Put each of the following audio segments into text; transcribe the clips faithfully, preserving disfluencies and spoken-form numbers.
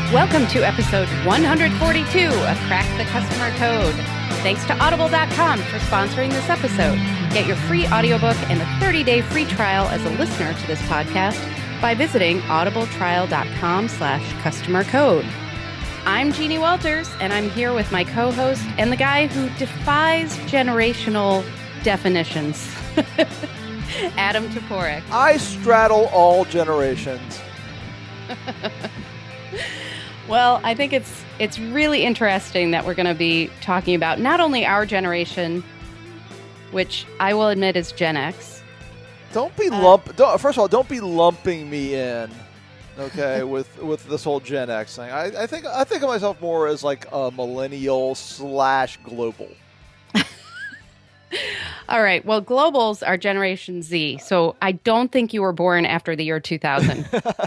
Welcome to episode one forty-two of Crack the Customer Code. Thanks to Audible dot com for sponsoring this episode. Get your free audiobook and a thirty-day free trial as a listener to this podcast by visiting audibletrial.com slash customer code. I'm Jeannie Walters, and I'm here with my co-host and the guy who defies generational definitions, Adam Toporek. I straddle all generations. Well, I think it's it's really interesting that we're going to be talking about not only our generation, which I will admit is Gen X. Don't be uh, lump. Don't, first of all, don't be lumping me in, okay, with with this whole Gen X thing. I, I think I think of myself more as like a millennial slash global. All right. Well, globals are Generation Z, so I don't think you were born after the year two thousand.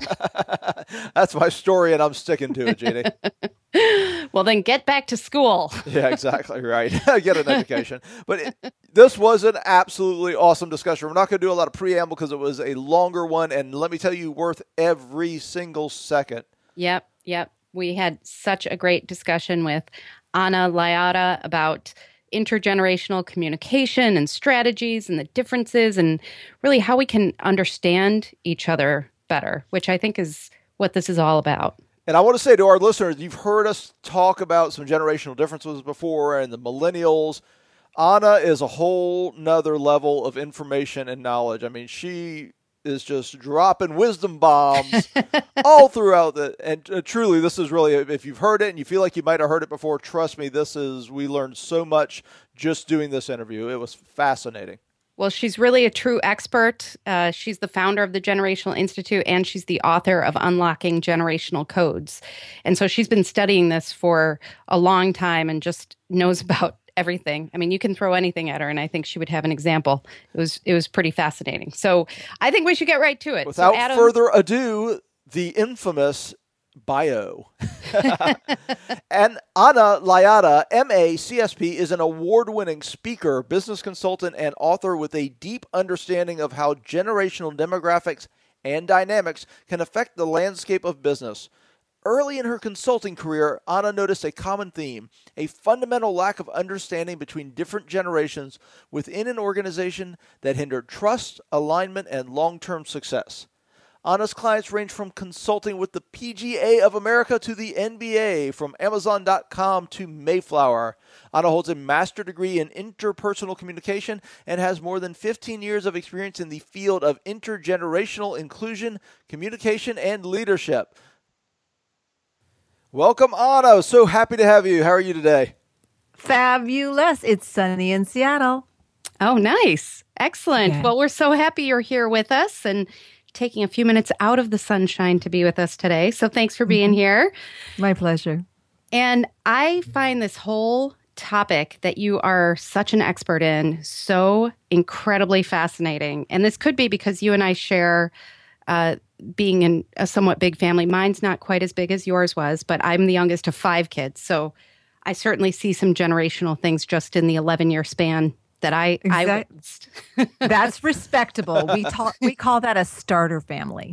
That's my story, and I'm sticking to it, Jeannie. Well, then get back to school. Yeah, exactly right. Get an education. But it, this was an absolutely awesome discussion. We're not going to do a lot of preamble because it was a longer one, and let me tell you, worth every single second. Yep, yep. We had such a great discussion with Anna Layata about intergenerational communication and strategies and the differences and really how we can understand each other better, which I think is what this is all about. And I want to say to our listeners, you've heard us talk about some generational differences before and the millennials. Anna is a whole nother level of information and knowledge. I mean, she is just dropping wisdom bombs all throughout the, and uh, truly this is really, if you've heard it and you feel like you might have heard it before, trust me, this is, we learned so much just doing this interview. It was fascinating. Well, she's really a true expert. Uh, she's the founder of the Generational Institute, and she's the author of Unlocking Generational Codes. And so she's been studying this for a long time and just knows about everything. I mean, you can throw anything at her, and I think she would have an example. It was it was pretty fascinating. So I think we should get right to it. Without so Adam, further ado, the infamous bio. And Anna Layata, M A C S P, is an award-winning speaker, business consultant, and author with a deep understanding of how generational demographics and dynamics can affect the landscape of business. Early in her consulting career, Anna noticed a common theme, a fundamental lack of understanding between different generations within an organization that hindered trust, alignment, and long-term success. Anna's clients range from consulting with the P G A of America to the N B A, from Amazon dot com to Mayflower. Anna holds a master's degree in interpersonal communication and has more than fifteen years of experience in the field of intergenerational inclusion, communication, and leadership. Welcome, Anna. So happy to have you. How are you today? Fabulous. It's sunny in Seattle. Oh, nice. Excellent. Yeah. Well, we're so happy you're here with us and taking a few minutes out of the sunshine to be with us today. So thanks for being Mm-hmm. here. My pleasure. And I find this whole topic that you are such an expert in so incredibly fascinating. And this could be because you and I share uh, being in a somewhat big family. Mine's not quite as big as yours was, but I'm the youngest of five kids. So I certainly see some generational things just in the eleven-year span that I, I witnessed. That's respectable. We talk, we call that a starter family.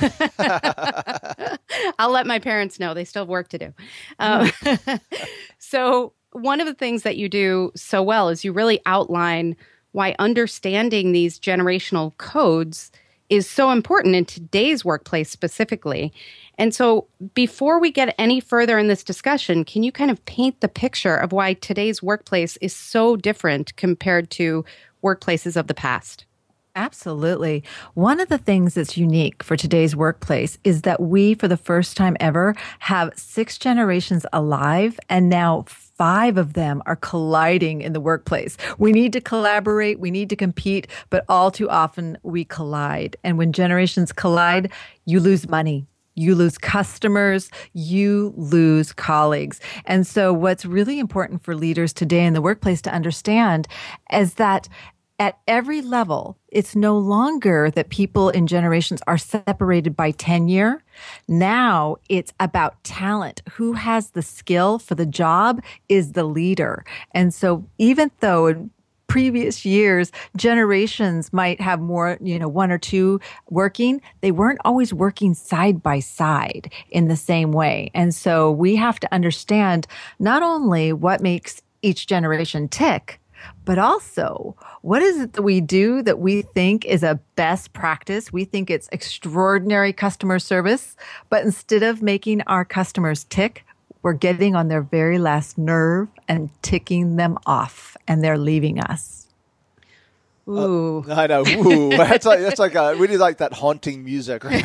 I'll let my parents know. They still have work to do. Um, so one of the things that you do so well is you really outline why understanding these generational codes is so important in today's workplace specifically. And so before we get any further in this discussion, can you kind of paint the picture of why today's workplace is so different compared to workplaces of the past? Absolutely. One of the things that's unique for today's workplace is that we, for the first time ever, have six generations alive, and now five of them are colliding in the workplace. We need to collaborate, we need to compete, but all too often we collide. And when generations collide, you lose money. You lose customers, you lose colleagues. And so what's really important for leaders today in the workplace to understand is that at every level, it's no longer that people in generations are separated by tenure. Now it's about talent. Who has the skill for the job is the leader. And so even though previous years, generations might have more, you know, one or two working. They weren't always working side by side in the same way. And so we have to understand not only what makes each generation tick, but also, what is it that we do that we think is a best practice? We think it's extraordinary customer service, but instead of making our customers tick, we're getting on their very last nerve and ticking them off, and they're leaving us. Ooh. Uh, I know. Ooh. That's like, that's like a, really like that haunting music. Right?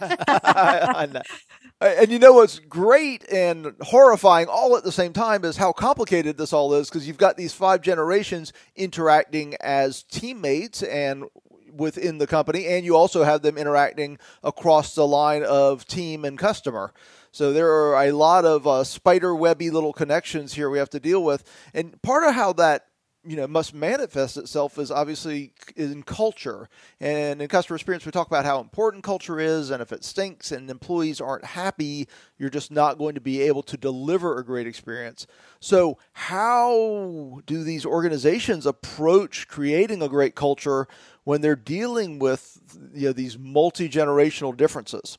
I know. And you know what's great and horrifying all at the same time is how complicated this all is, because you've got these five generations interacting as teammates and within the company, and you also have them interacting across the line of team and customer. So there are a lot of uh, spider webby little connections here we have to deal with. And part of how that you know, must manifest itself is obviously in culture. And in customer experience, we talk about how important culture is, and if it stinks and employees aren't happy, you're just not going to be able to deliver a great experience. So how do these organizations approach creating a great culture when they're dealing with, you know, these multi-generational differences?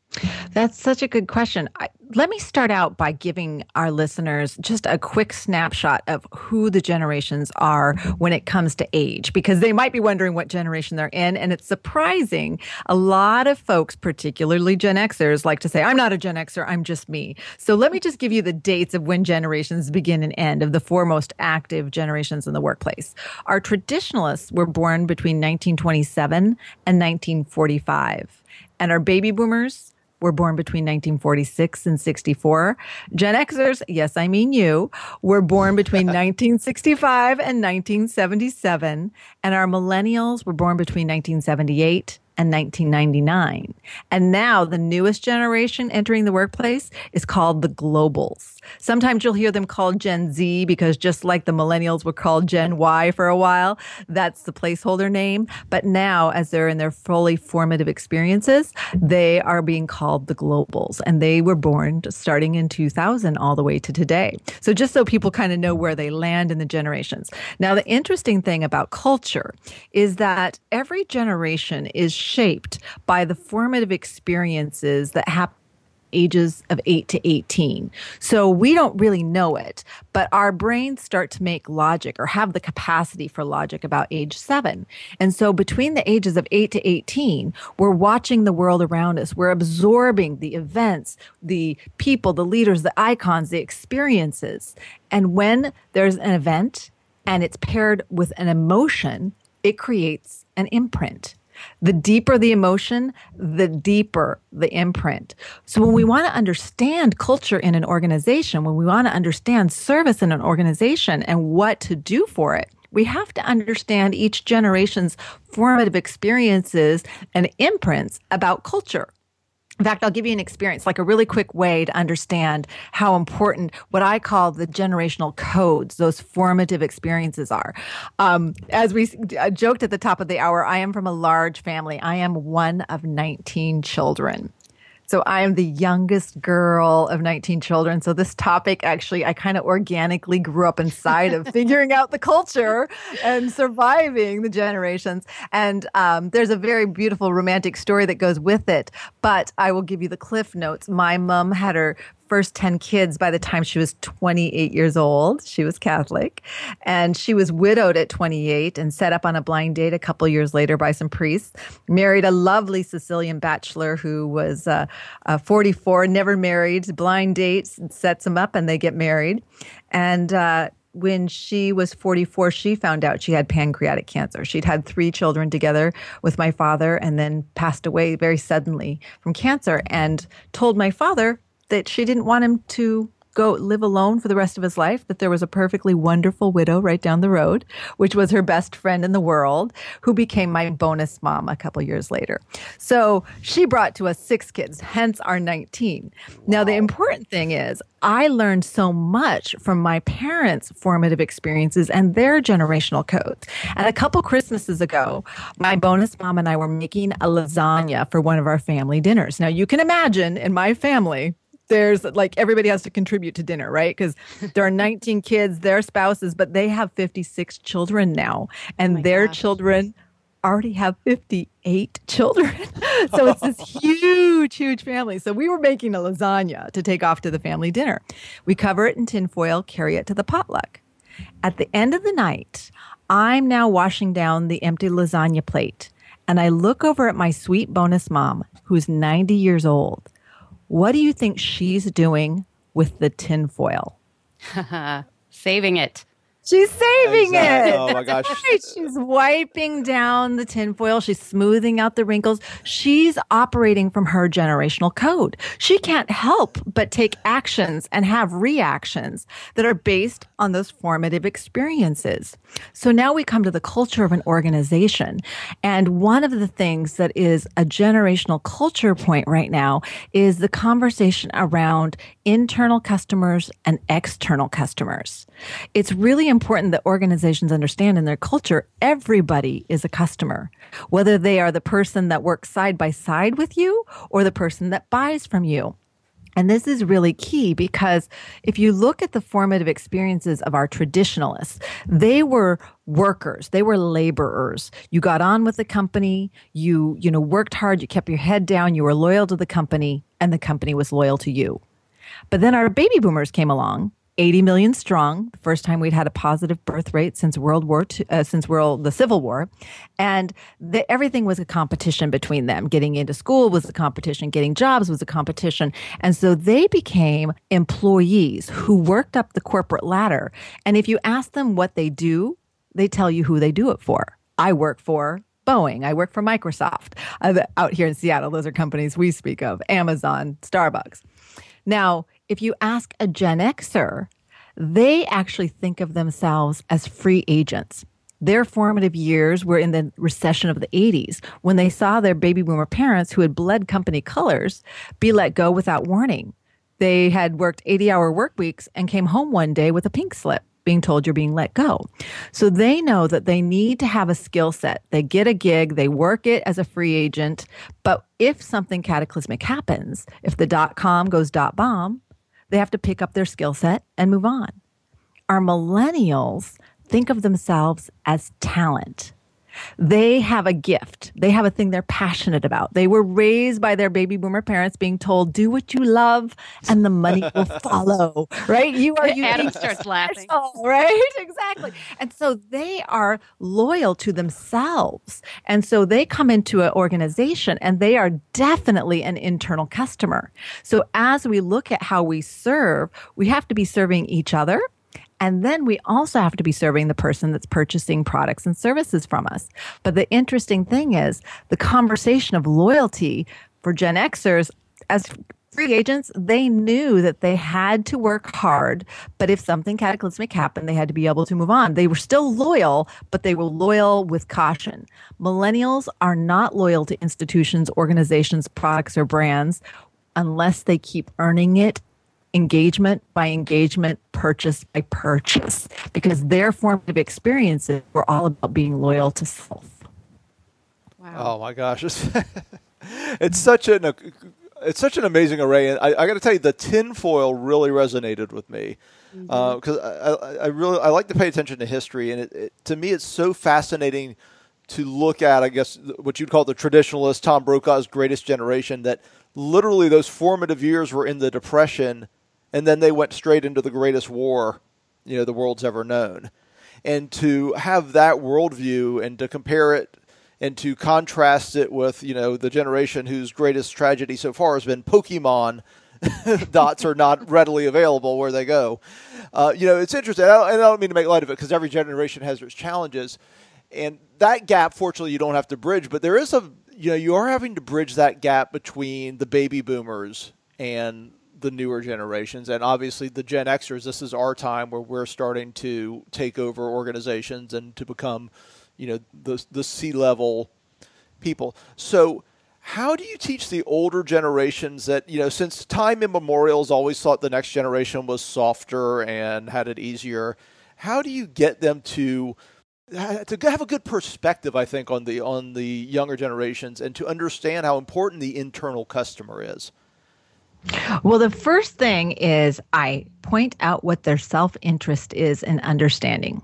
That's such a good question. I, let me start out by giving our listeners just a quick snapshot of who the generations are when it comes to age, because they might be wondering what generation they're in. And it's surprising. A lot of folks, particularly Gen Xers, like to say, I'm not a Gen Xer, I'm just me. So let me just give you the dates of when generations begin and end of the four most active generations in the workplace. Our traditionalists were born between nineteen twenty-seven and nineteen forty-five. And our baby boomers were born between nineteen forty-six and sixty-four. Gen Xers, yes, I mean you, were born between nineteen sixty-five and nineteen seventy-seven. And our millennials were born between nineteen seventy-eight and nineteen ninety-nine. And now the newest generation entering the workplace is called the globals. Sometimes you'll hear them called Gen Z because just like the millennials were called Gen Y for a while, that's the placeholder name. But now, as they're in their fully formative experiences, they are being called the globals. And they were born starting in two thousand all the way to today. So just so people kind of know where they land in the generations. Now, the interesting thing about culture is that every generation is shaped by the formative experiences that happen ages of eight to eighteen. So we don't really know it, but our brains start to make logic or have the capacity for logic about age seven. And so between the ages of eight to eighteen, we're watching the world around us. We're absorbing the events, the people, the leaders, the icons, the experiences. And when there's an event and it's paired with an emotion, it creates an imprint. The deeper the emotion, the deeper the imprint. So when we want to understand culture in an organization, when we want to understand service in an organization and what to do for it, we have to understand each generation's formative experiences and imprints about culture. In fact, I'll give you an experience, like a really quick way to understand how important what I call the generational codes, those formative experiences are. Um, as we joked at the top of the hour, I am from a large family. I am one of nineteen children. So I am the youngest girl of nineteen children. So this topic, actually, I kind of organically grew up inside of figuring out the culture and surviving the generations. And um, there's a very beautiful romantic story that goes with it. But I will give you the cliff notes. My mom had her first ten kids by the time she was twenty-eight years old. She was Catholic. And she was widowed at twenty-eight and set up on a blind date a couple years later by some priests. Married a lovely Sicilian bachelor who was uh, uh, forty-four, never married. Blind dates, sets them up, and they get married. And uh, when she was forty-four, she found out she had pancreatic cancer. She'd had three children together with my father and then passed away very suddenly from cancer, and told my father that she didn't want him to go live alone for the rest of his life, that there was a perfectly wonderful widow right down the road, which was her best friend in the world, who became my bonus mom a couple years later. So she brought to us six kids, hence our nineteen. Wow. Now, the important thing is I learned so much from my parents' formative experiences and their generational codes. And a couple Christmases ago, my bonus mom and I were making a lasagna for one of our family dinners. Now, you can imagine in my family, there's like everybody has to contribute to dinner, right? Because there are nineteen kids, their spouses, but they have fifty-six children now, and oh their gosh. children already have fifty-eight children. So it's this huge, huge family. So we were making a lasagna to take off to the family dinner. We cover it in tinfoil, carry it to the potluck. At the end of the night, I'm now washing down the empty lasagna plate, and I look over at my sweet bonus mom, who's ninety years old. What do you think she's doing with the tinfoil? Saving it. She's saving Exactly. it. Oh my gosh. Right. She's wiping down the tinfoil. She's smoothing out the wrinkles. She's operating from her generational code. She can't help but take actions and have reactions that are based on those formative experiences. So now we come to the culture of an organization. And one of the things that is a generational culture point right now is the conversation around internal customers and external customers. It's really important that organizations understand in their culture, everybody is a customer, whether they are the person that works side by side with you or the person that buys from you. And this is really key because if you look at the formative experiences of our traditionalists, they were workers, they were laborers. You got on with the company, you, you know, worked hard, you kept your head down, you were loyal to the company, and the company was loyal to you. But then our baby boomers came along, eighty million strong, the first time we'd had a positive birth rate since World War Two, uh, since world the Civil War, and the, everything was a competition between them. Getting into school was a competition, getting jobs was a competition, and so they became employees who worked up the corporate ladder. And if you ask them what they do, they tell you who they do it for. I work for Boeing. I work for Microsoft. Uh, out here in Seattle, those are companies we speak of: Amazon, Starbucks. Now, if you ask a Gen Xer, they actually think of themselves as free agents. Their formative years were in the recession of the eighties when they saw their baby boomer parents who had bled company colors be let go without warning. They had worked eighty-hour work weeks and came home one day with a pink slip being told you're being let go. So they know that they need to have a skill set. They get a gig, they work it as a free agent, but if something cataclysmic happens, if the dot-com goes dot-bomb, they have to pick up their skill set and move on. Our millennials think of themselves as talent. They have a gift. They have a thing they're passionate about. They were raised by their baby boomer parents being told, do what you love and the money will follow, right? You are unique. Adam starts laughing. Right? Exactly. And so they are loyal to themselves. And so they come into an organization and they are definitely an internal customer. So as we look at how we serve, we have to be serving each other. And then we also have to be serving the person that's purchasing products and services from us. But the interesting thing is the conversation of loyalty for Gen Xers as free agents, they knew that they had to work hard, but if something cataclysmic happened, they had to be able to move on. They were still loyal, but they were loyal with caution. Millennials are not loyal to institutions, organizations, products, or brands unless they keep earning it engagement by engagement, purchase by purchase, because their formative experiences were all about being loyal to self. Wow. Oh my gosh. It's, it's such an it's such an amazing array. And I, I got to tell you, the tinfoil really resonated with me because mm-hmm. uh, I, I really I like to pay attention to history. And it, it, to me, it's so fascinating to look at, I guess, what you'd call the traditionalist, Tom Brokaw's Greatest Generation, that literally those formative years were in the Depression. And then they went straight into the greatest war, you know, the world's ever known. And to have that worldview and to compare it and to contrast it with, you know, the generation whose greatest tragedy so far has been Pokemon dots are not readily available where they go. Uh, you know, it's interesting. I don't, and I don't mean to make light of it because every generation has its challenges. And that gap, fortunately, you don't have to bridge. But there is a, you know, you are having to bridge that gap between the baby boomers and the newer generations, and obviously the Gen Xers. This is our time where we're starting to take over organizations and to become, you know, the the C-level people. So how do you teach the older generations that, you know, since time immemorial has always thought the next generation was softer and had it easier, how do you get them to to have a good perspective, I think, on the on the younger generations and to understand how important the internal customer is? Well, the first thing is I point out what their self-interest is in understanding.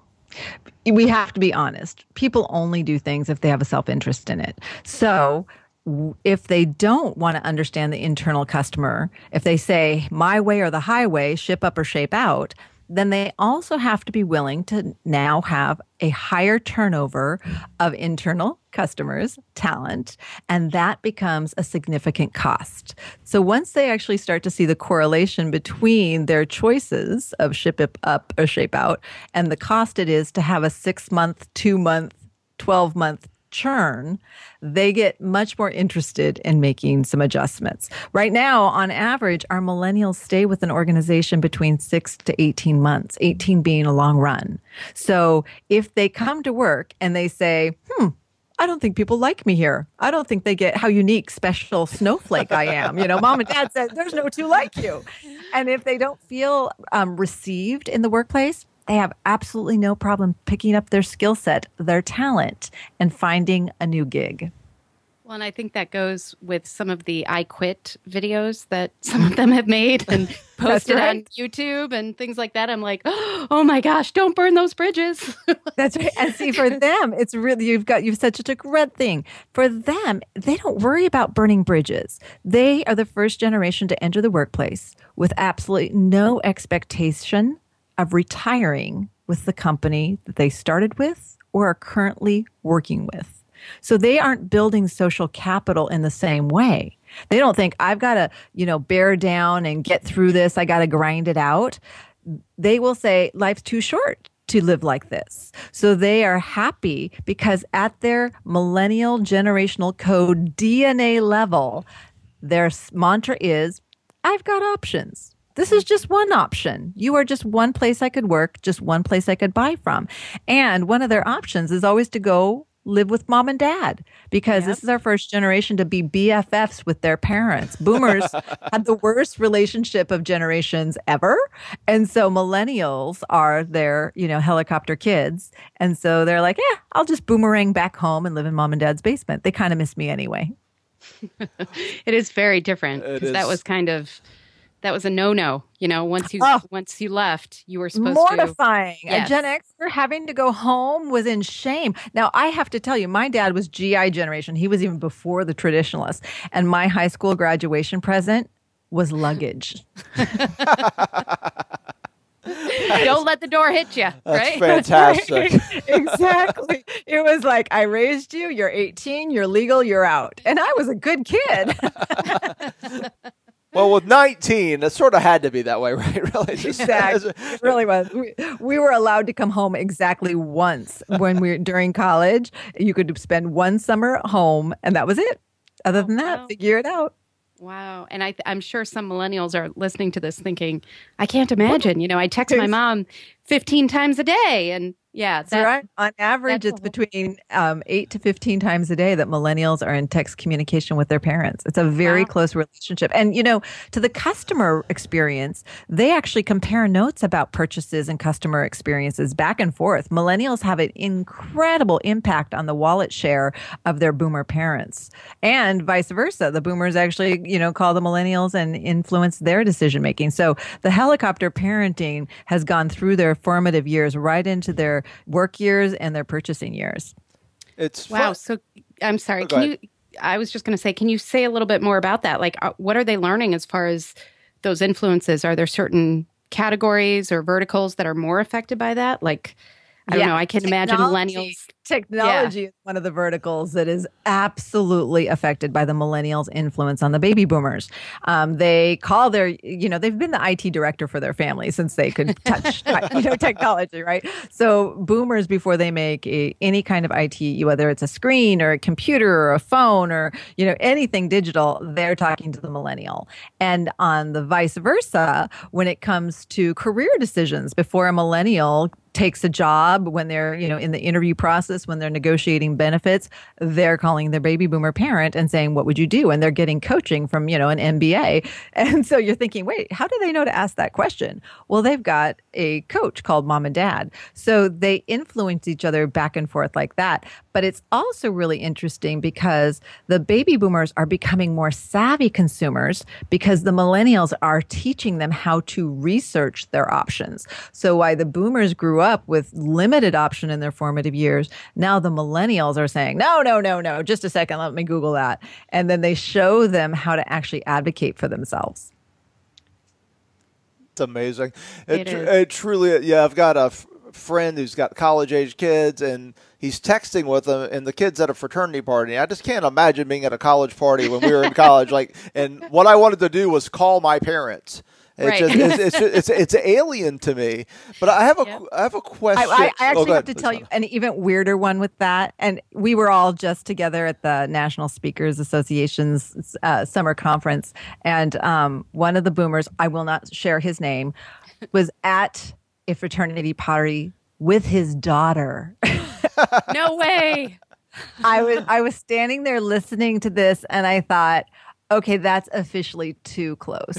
We have to be honest. People only do things if they have a self-interest in it. So if they don't want to understand the internal customer, if they say my way or the highway, ship up or shape out, then they also have to be willing to now have a higher turnover of internal customers, talent, and that becomes a significant cost. So once they actually start to see the correlation between their choices of ship it up or shape out and the cost it is to have a six-month, two-month, twelve-month churn, they get much more interested in making some adjustments. Right now, on average, our millennials stay with an organization between six to eighteen months, eighteen being a long run. So if they come to work and they say, hmm, I don't think people like me here. I don't think they get how unique, special snowflake I am. You know, mom and dad said, there's no two like you. And if they don't feel um, received in the workplace, they have absolutely no problem picking up their skill set, their talent, and finding a new gig. Well, and I think that goes with some of the I Quit videos that some of them have made and posted right. on YouTube and things like that. I'm like, oh my gosh, don't burn those bridges. That's right. And see, for them, it's really, you've got, you've said such a great thing. For them, they don't worry about burning bridges. They are the first generation to enter the workplace with absolutely no expectation of retiring with the company that they started with or are currently working with. So they aren't building social capital in the same way. They don't think, I've got to, you know, bear down and get through this. I got to grind it out. They will say, life's too short to live like this. So they are happy because at their millennial generational code D N A level, their mantra is, I've got options. This is just one option. You are just one place I could work, just one place I could buy from. And one of their options is always to go live with mom and dad because yep. this is our first generation to be B F Fs with their parents. Boomers had the worst relationship of generations ever. And so millennials are their, you know, helicopter kids. And so they're like, yeah, I'll just boomerang back home and live in mom and dad's basement. They kind of miss me anyway. It is very different because that was kind of... That was a no-no. You know, once you oh, once you left, you were supposed mortifying. to Mortifying. Yes. A Gen Xer having to go home was in shame. Now, I have to tell you, my dad was G I generation. He was even before the traditionalists. And my high school graduation present was luggage. Don't let the door hit you, right? That's fantastic. Exactly. It was like, I raised you, you're eighteen, you're legal, you're out. And I was a good kid. Well, with nineteen, it sort of had to be that way, right? Really, just, exactly. It really was. We, we were allowed to come home exactly once when we were during college. You could spend one summer at home, and that was it. Other than that, wow. Figure it out. Wow. And I th- I'm sure some millennials are listening to this thinking, I can't imagine. You know, I text my mom fifteen times a day, and yeah, that's that, right. On average, it's between um, eight to fifteen times a day that millennials are in text communication with their parents. It's a very wow. close relationship. And, you know, to the customer experience, they actually compare notes about purchases and customer experiences back and forth. Millennials have an incredible impact on the wallet share of their boomer parents and vice versa. The boomers actually, you know, call the millennials and influence their decision making. So the helicopter parenting has gone through their formative years right into their work years and their purchasing years. It's wow. fun. So I'm sorry. Oh, can you, I was just going to say, can you say a little bit more about that? Like, uh, what are they learning as far as those influences? Are there certain categories or verticals that are more affected by that? Like, I yeah. don't know. I can Technology. imagine millennials. Technology yeah. is one of the verticals that is absolutely affected by the millennials' influence on the baby boomers. Um, they call their, you know, they've been the I T director for their family since they could touch, you know, technology, right? So boomers, before they make a, any kind of I T, whether it's a screen or a computer or a phone or, you know, anything digital, they're talking to the millennial. And on the vice versa, when it comes to career decisions, before a millennial takes a job, when they're, you know, in the interview process process when they're negotiating benefits, they're calling their baby boomer parent and saying, what would you do? And they're getting coaching from, you know, an M B A. And so you're thinking, wait, how do they know to ask that question? Well, they've got a coach called mom and dad. So they influence each other back and forth like that. But it's also really interesting because the baby boomers are becoming more savvy consumers because the millennials are teaching them how to research their options. So while the boomers grew up with limited option in their formative years, now the millennials are saying, no, no, no, no, just a second, let me Google that. And then they show them how to actually advocate for themselves. It's amazing. It It, tr- is. it truly, yeah, I've got a f- friend who's got college-age kids, and he's texting with them, and the kid's at a fraternity party. I just can't imagine being at a college party when we were in college. Like, and what I wanted to do was call my parents. It's Right. just, it's, it's, it's, it's alien to me. But I have a, Yep. I have a question. I, I, I Oh, actually go have ahead. to tell you an even weirder one with that. And we were all just together at the National Speakers Association's uh, summer conference. And um, one of the boomers, I will not share his name, was at a fraternity party with his daughter. No way. I was I was standing there listening to this, and I thought, okay, that's officially too close.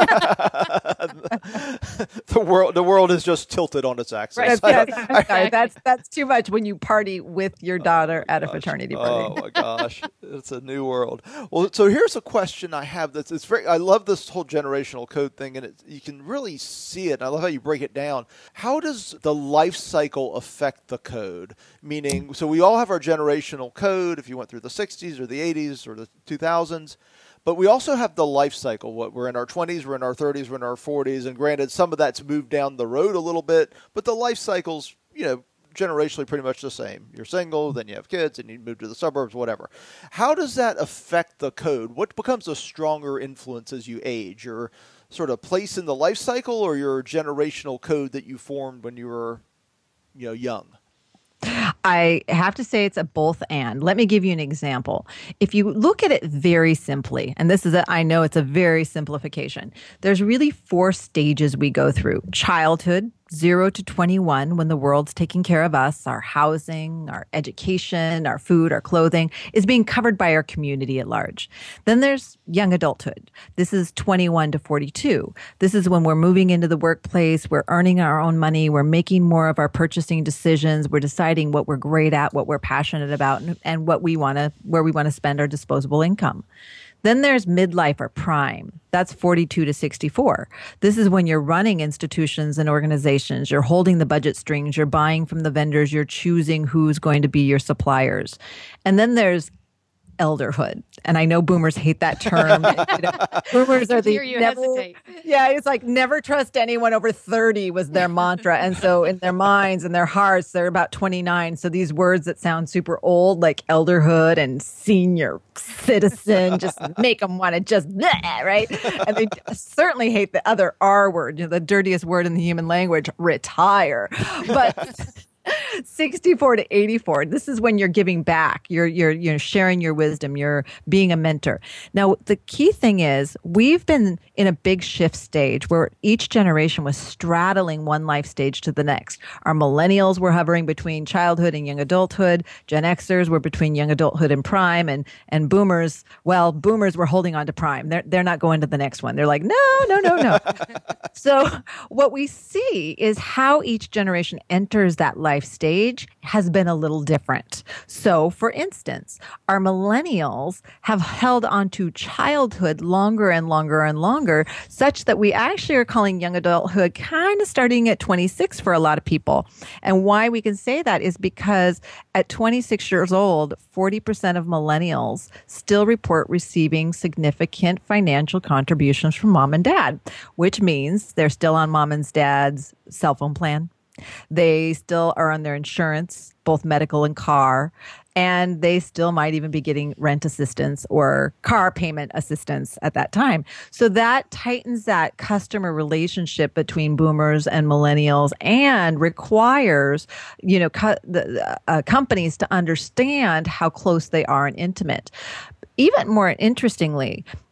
the world, the world is just tilted on its axis. Right. That's, that's, I'm sorry, Exactly. that's that's too much when you party with your daughter at a fraternity party. Oh my gosh, it's a new world. Well, so here's a question I have. That's it's very. I love this whole generational code thing, and it, you can really see it. I love how you break it down. How does the life cycle affect the code? Meaning, so we all have our generational code. If you went through the sixties or the eighties or the two thousands. But we also have the life cycle. What we're in our twenties, we're in our thirties, we're in our forties, and granted, some of that's moved down the road a little bit. But the life cycle's, you know, generationally pretty much the same. You're single, then you have kids, and you move to the suburbs, whatever. How does that affect the code? What becomes a stronger influence as you age? Your sort of place in the life cycle, or your generational code that you formed when you were, you know, young? I have to say it's a both and. Let me give you an example. If you look at it very simply, and this is a, I know it's a very simplification, there's really four stages we go through. Childhood, zero to twenty-one, when the world's taking care of us, our housing, our education, our food, our clothing is being covered by our community at large. Then there's young adulthood. This is twenty-one to forty-two. This is when we're moving into the workplace, we're earning our own money, we're making more of our purchasing decisions, we're deciding what we're great at, what we're passionate about, and, and what we want to, where we want to spend our disposable income. Then there's midlife or prime. That's forty-two to sixty-four. This is when you're running institutions and organizations. You're holding the budget strings. You're buying from the vendors. You're choosing who's going to be your suppliers. And then there's elderhood. And I know boomers hate that term. You know, boomers are the Hear you never, hesitate. yeah, it's like never trust anyone over thirty was their mantra. And so in their minds and their hearts, they're about twenty-nine. So these words that sound super old, like elderhood and senior citizen, just make them want to just, bleh, right? And they certainly hate the other R word, you know, the dirtiest word in the human language, retire. But sixty-four to eighty-four. This is when you're giving back. You're you're you're sharing your wisdom. You're being a mentor. Now, the key thing is we've been in a big shift stage where each generation was straddling one life stage to the next. Our millennials were hovering between childhood and young adulthood. Gen Xers were between young adulthood and prime, and and boomers, well, boomers were holding on to prime. They're they're not going to the next one. They're like, no, no, no, no. So what we see is how each generation enters that life stage has been a little different. So, for instance, our millennials have held on to childhood longer and longer and longer, such that we actually are calling young adulthood kind of starting at twenty-six for a lot of people. And why we can say that is because at twenty-six years old, forty percent of millennials still report receiving significant financial contributions from mom and dad, which means they're still on mom and dad's cell phone plan. They still are on their insurance, both medical and car, and they still might even be getting rent assistance or car payment assistance at that time. So that tightens that customer relationship between boomers and millennials and requires, you know, co- the, uh, companies to understand how close they are and intimate. Even more interestingly,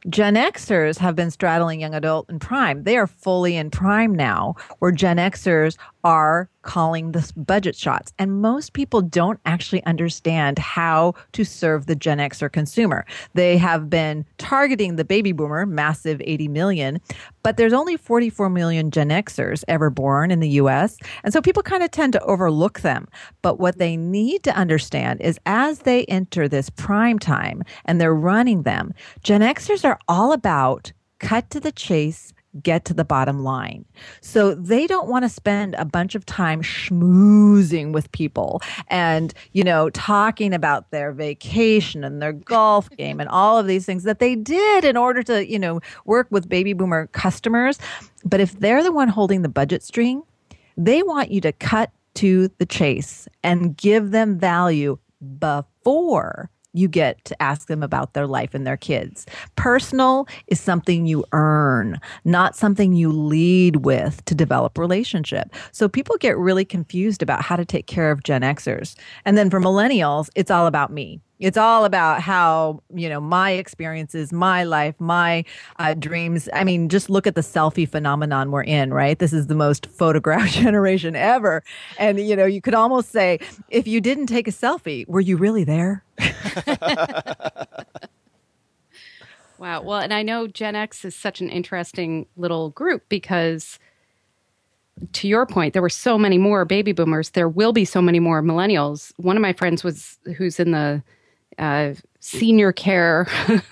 Gen Xers have been straddling young adult and prime. They are fully in prime now, where Gen Xers are calling the budget shots. And most people don't actually understand how to serve the Gen Xer consumer. They have been targeting the baby boomer, massive eighty million, but there's only forty-four million Gen Xers ever born in the U S. And so people kind of tend to overlook them. But what they need to understand is as they enter this prime time and they're running them, Gen Xers are all about cut to the chase, get to the bottom line. So they don't want to spend a bunch of time schmoozing with people and, you know, talking about their vacation and their golf game and all of these things that they did in order to, you know, work with baby boomer customers. But if they're the one holding the budget string, they want you to cut to the chase and give them value before you get to ask them about their life and their kids. Personal is something you earn, not something you lead with to develop relationship. So people get really confused about how to take care of Gen Xers. And then for millennials, it's all about me. It's all about how, you know, my experiences, my life, my uh, dreams. I mean, just look at the selfie phenomenon we're in, right? This is the most photographed generation ever. And, you know, you could almost say, if you didn't take a selfie, were you really there? Wow. Well, and I know Gen X is such an interesting little group because, to your point, there were so many more baby boomers. There will be so many more millennials. One of my friends was who's in the uh, senior care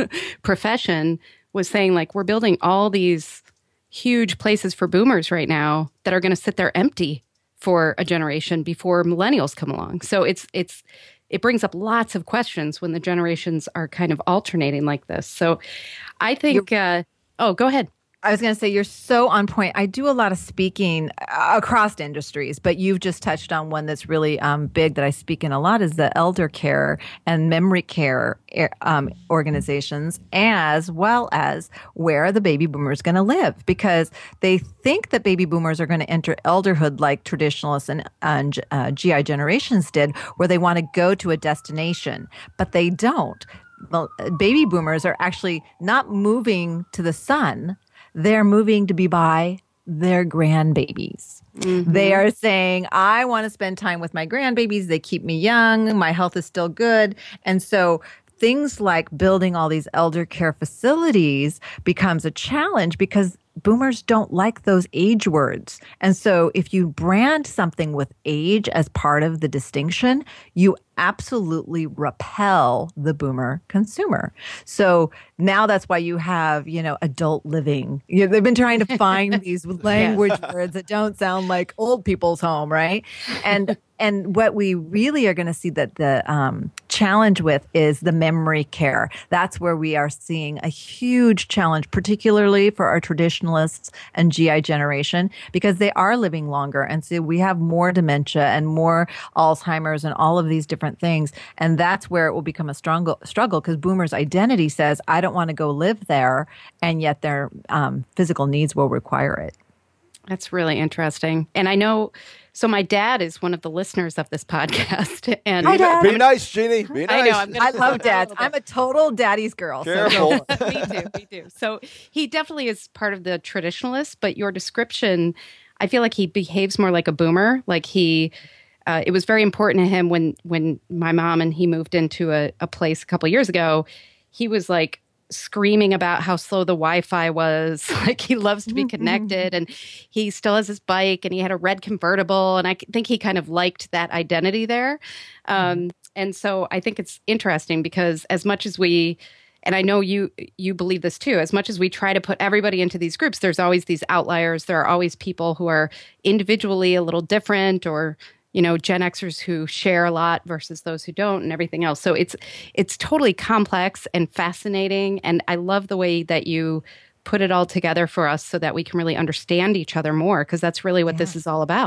profession was saying, like, we're building all these huge places for boomers right now that are going to sit there empty for a generation before millennials come along. So it's it's it brings up lots of questions when the generations are kind of alternating like this. So I think, uh, oh, go ahead. I was going to say, you're so on point. I do a lot of speaking across industries, but you've just touched on one that's really um, big that I speak in a lot is the elder care and memory care um, organizations, as well as where the baby boomers going to live, because they think that baby boomers are going to enter elderhood like traditionalists and, and uh, G I generations did, where they want to go to a destination, but they don't. Well, baby boomers are actually not moving to the sun. They're moving to be by their grandbabies. Mm-hmm. They are saying, I want to spend time with my grandbabies. They keep me young. My health is still good. And so things like building all these elder care facilities becomes a challenge because boomers don't like those age words. And so if you brand something with age as part of the distinction, you absolutely repel the boomer consumer. So now that's why you have, you know, adult living. You know, they've been trying to find these language yes. words that don't sound like old people's home, right? And and what we really are going to see that the um, challenge with is the memory care. That's where we are seeing a huge challenge, particularly for our traditionalists and G I generation, because they are living longer. And so we have more dementia and more Alzheimer's and all of these different things. And that's where it will become a struggle struggle because boomers' identity says, I don't want to go live there. And yet their um, physical needs will require it. That's really interesting. And I know, so my dad is one of the listeners of this podcast. And Hi, Dad. Be nice, Jeannie. Be nice. I know. I'm gonna I love dads. I'm a total daddy's girl. Careful. So. Me too. Me too. So he definitely is part of the traditionalists, but your description, I feel like he behaves more like a boomer. Like he, uh, it was very important to him when, when my mom and he moved into a, a place a couple of years ago, he was like, screaming about how slow the Wi-Fi was. Like he loves to be connected and he still has his bike and he had a red convertible. And I think he kind of liked that identity there. Um, and so I think it's interesting because as much as we, and I know you, you believe this too, as much as we try to put everybody into these groups, there's always these outliers. There are always people who are individually a little different or you know, Gen Xers who share a lot versus those who don't and everything else. So it's it's totally complex and fascinating. And I love the way that you put it all together for us so that we can really understand each other more, because that's really what yeah. this is all about.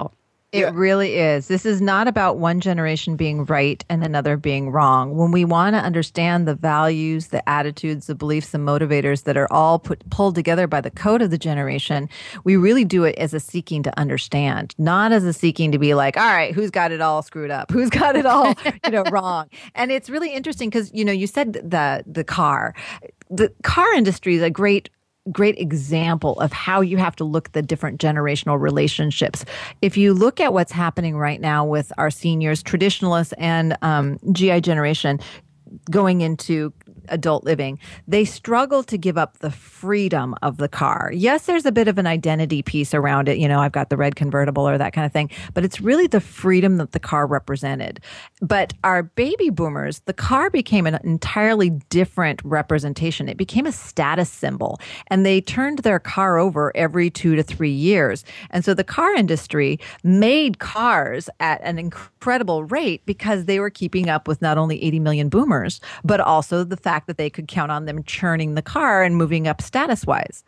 It Yeah. really is. This is not about one generation being right and another being wrong. When we want to understand the values, the attitudes, the beliefs, the motivators that are all put pulled together by the code of the generation, we really do it as a seeking to understand, not as a seeking to be like, all right, who's got it all screwed up? Who's got it all, you know, wrong? And it's really interesting because, you know, you said the the car. The car industry is a great great example of how you have to look at the different generational relationships. If you look at what's happening right now with our seniors, traditionalists, and um, G I generation going into adult living, they struggle to give up the freedom of the car. Yes, there's a bit of an identity piece around it. You know, I've got the red convertible or that kind of thing, but it's really the freedom that the car represented. But our baby boomers, the car became an entirely different representation. It became a status symbol, and they turned their car over every two to three years. And so the car industry made cars at an incredible rate because they were keeping up with not only eighty million boomers, but also the fact that they could count on them churning the car and moving up status-wise.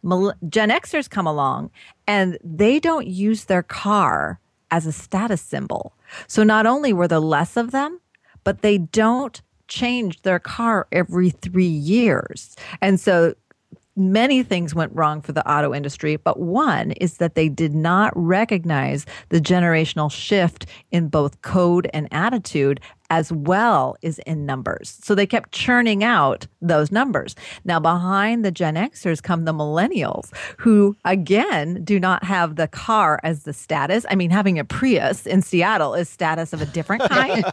Gen Xers come along, and they don't use their car as a status symbol. So not only were there less of them, but they don't change their car every three years. And so many things went wrong for the auto industry, but one is that they did not recognize the generational shift in both code and attitude as well as in numbers. So they kept churning out those numbers. Now, behind the Gen Xers come the millennials, who, again, do not have the car as the status. I mean, having a Prius in Seattle is status of a different kind.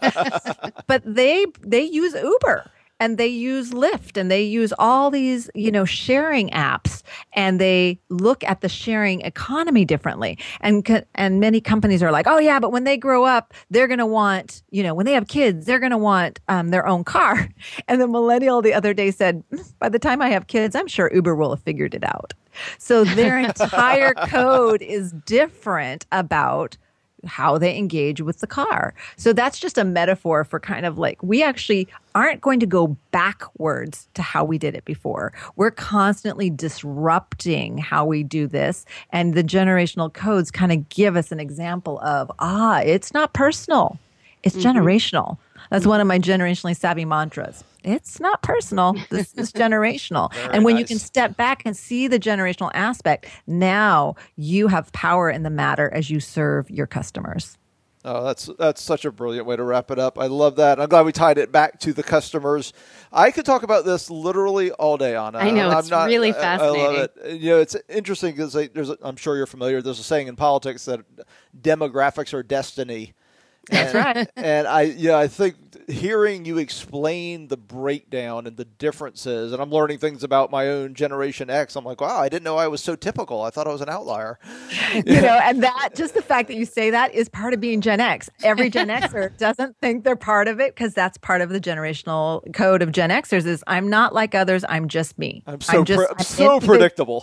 But they they use Uber. And they use Lyft, and they use all these, you know, sharing apps, and they look at the sharing economy differently. And co- and many companies are like, oh yeah, but when they grow up, they're going to want, you know, when they have kids, they're going to want um, their own car. And the millennial the other day said, by the time I have kids, I'm sure Uber will have figured it out. So their entire code is different about how they engage with the car. So that's just a metaphor for kind of like, we actually aren't going to go backwards to how we did it before. We're constantly disrupting how we do this. And the generational codes kind of give us an example of, ah, it's not personal. It's mm-hmm. generational. That's one of my generationally savvy mantras. It's not personal. This is generational. Very and when nice. you can step back and see the generational aspect, now you have power in the matter as you serve your customers. Oh, that's that's such a brilliant way to wrap it up. I love that. I'm glad we tied it back to the customers. I could talk about this literally all day, Anna. I know, I'm it's not, really I, fascinating. I love it. You know, it's interesting because there's, a, I'm sure you're familiar. There's a saying in politics that demographics are destiny. That's and, right. And I, yeah, I think hearing you explain the breakdown and the differences, and I'm learning things about my own Generation X. I'm like, wow, I didn't know I was so typical. I thought I was an outlier. You know, and that, just the fact that you say that is part of being Gen X. Every Gen Xer doesn't think they're part of it because that's part of the generational code of Gen Xers is I'm not like others. I'm just me. I'm so, I'm just, pre- I'm so predictable.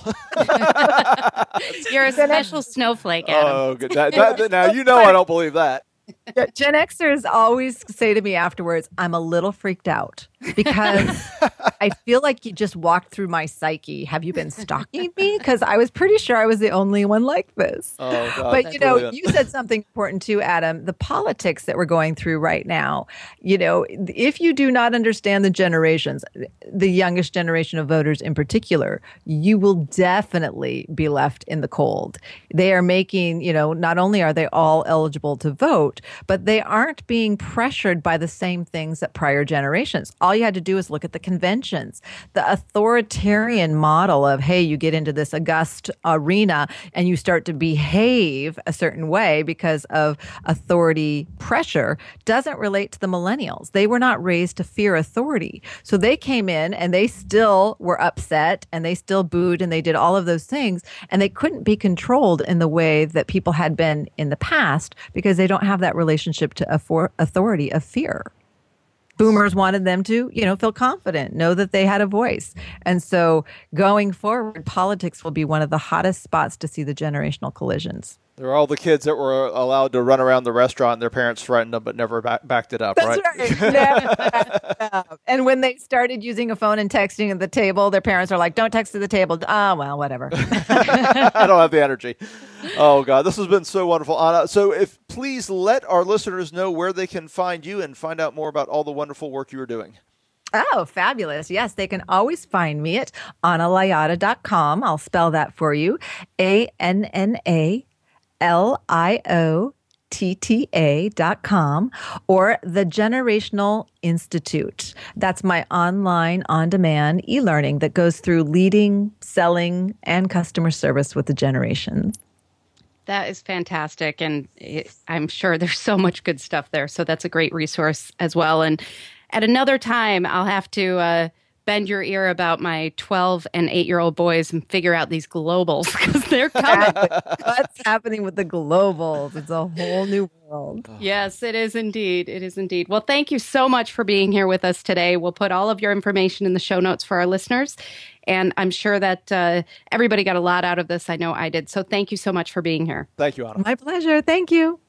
You're a special snowflake, Adam. Oh, good. That, that, now, you know I don't believe that. Gen Xers always say to me afterwards, I'm a little freaked out because I feel like you just walked through my psyche. Have you been stalking me? Because I was pretty sure I was the only one like this. Oh, God, but, you know, brilliant. you said something important too, Adam. The politics that we're going through right now, you know, if you do not understand the generations, the youngest generation of voters in particular, you will definitely be left in the cold. They are making, you know, not only are they all eligible to vote, but they aren't being pressured by the same things that prior generations. All you had to do is look at the conventions, the authoritarian model of, hey, you get into this august arena and you start to behave a certain way because of authority pressure doesn't relate to the millennials. They were not raised to fear authority. So they came in and they still were upset and they still booed and they did all of those things and they couldn't be controlled in the way that people had been in the past because they don't have that relationship to authority of fear. Boomers wanted them to, you know, feel confident, know that they had a voice. And so going forward, politics will be one of the hottest spots to see the generational collisions. There are all the kids that were allowed to run around the restaurant and their parents threatened them but never back, backed it up, That's right? right. Never backed it up. And when they started using a phone and texting at the table, their parents are like, don't text at the table. Ah, oh, well, whatever. I don't have the energy. Oh, God, this has been so wonderful, Anna. So if please let our listeners know where they can find you and find out more about all the wonderful work you are doing. Oh, fabulous. Yes, they can always find me at anna liotta dot com. I'll spell that for you. A N N A L I O T T A dot com, or the Generational Institute. That's my online, on-demand e-learning that goes through leading, selling, and customer service with the generations. That is fantastic. And it, I'm sure there's so much good stuff there. So that's a great resource as well. And at another time, I'll have to uh, bend your ear about my twelve and eight-year-old boys and figure out these globals because they're coming. What's happening with the globals? It's a whole new world. Yes, it is indeed. It is indeed. Well, thank you so much for being here with us today. We'll put all of your information in the show notes for our listeners. And I'm sure that uh, everybody got a lot out of this. I know I did. So thank you so much for being here. Thank you, Anna. My pleasure. Thank you.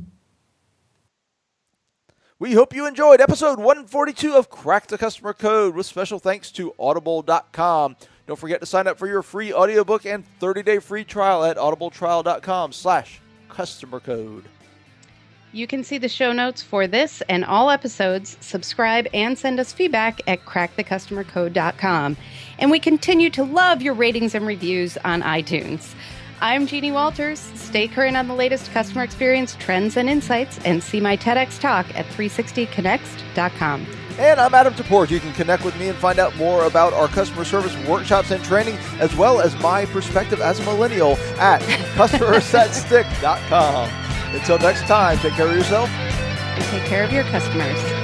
We hope you enjoyed episode one forty-two of Crack the Customer Code, with special thanks to audible dot com. Don't forget to sign up for your free audiobook and thirty-day free trial at audibletrial.com slash customer code. You can see the show notes for this and all episodes, subscribe, and send us feedback at crack the customer code dot com. And we continue to love your ratings and reviews on iTunes. I'm Jeannie Walters. Stay current on the latest customer experience trends and insights, and see my TEDx talk at three sixty connext dot com. And I'm Adam Topor. You can connect with me and find out more about our customer service workshops and training, as well as my perspective as a millennial at customer set stick dot com. Until next time, take care of yourself. And take care of your customers.